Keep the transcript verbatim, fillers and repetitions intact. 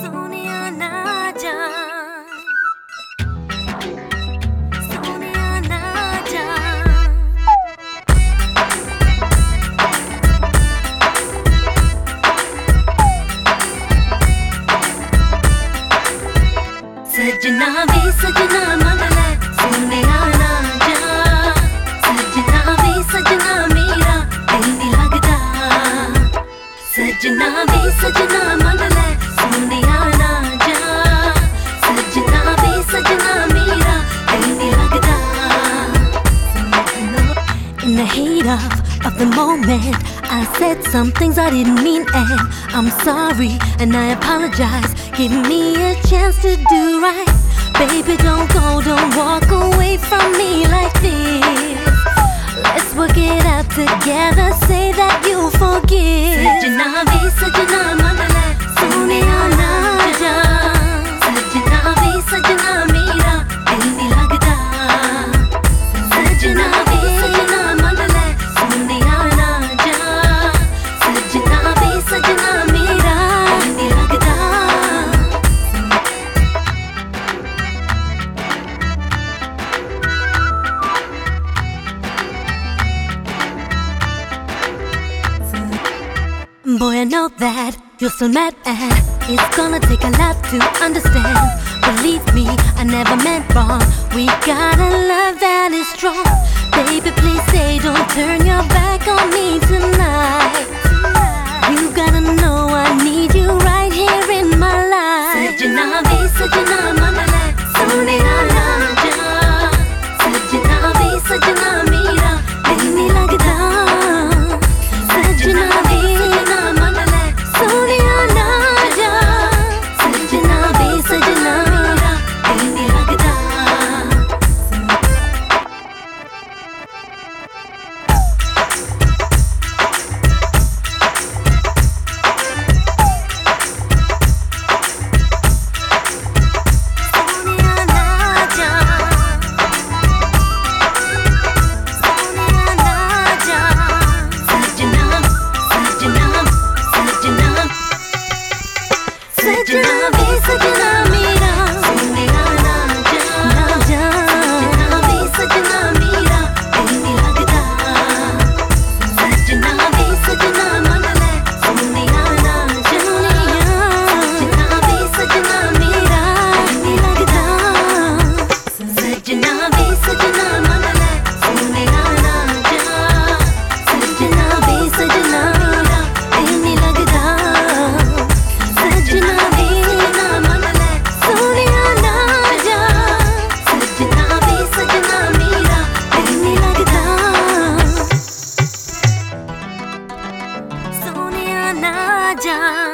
सोनिया ना जा, सोनिया ना जा। सजना वे सजना मन ले सोनिया ना जा, सजना वे सजना मेरा दिल नहीं लगदा। सजना वे सजना मन ले सोनिया ना जा, सजना वे सजना मेरा दिल नहीं लगदा। In the heat of, of the moment, I said some things I didn't mean, and I'm sorry and I apologize. Give me a chance to do right. Baby, don't go, don't walk away from me like this. Let's work it out together, say that you'll forgive. Sajna ve sajna man le soneya na ja, sajna ve sajna mera dil nahi lagda. Sajna ve sajna man le soneya na ja, sajna ve sajna mera dil nahi lagda. Boy, I know that you're still mad and it's gonna take a lot to understand. Believe me, I never meant wrong. We got a love that is strong. Baby, please say don't turn your back on me tonight. You gotta know I need you right here in my life. Sajna ve sajna man le soneya na ja, sajna ve sajna mera dil nahi lagda. Sajna ve sajna man le soneya na ja, sajna ve sajna mera dil nahi lagda. सजना वे सजना मेरा सोनिया ना जा, ना जा। सजना वे सजना मेरा दिल नहीं लगदा। सजना वे सजना मन ले सोनिया ना जा, सजना वे सजना मेरा दिल नहीं लगदा। सजना वे सजना मन ले सोनिया ना जा, सजना वे सजना मेरा दिल नहीं लगदा। सजना सोनिया ना जा।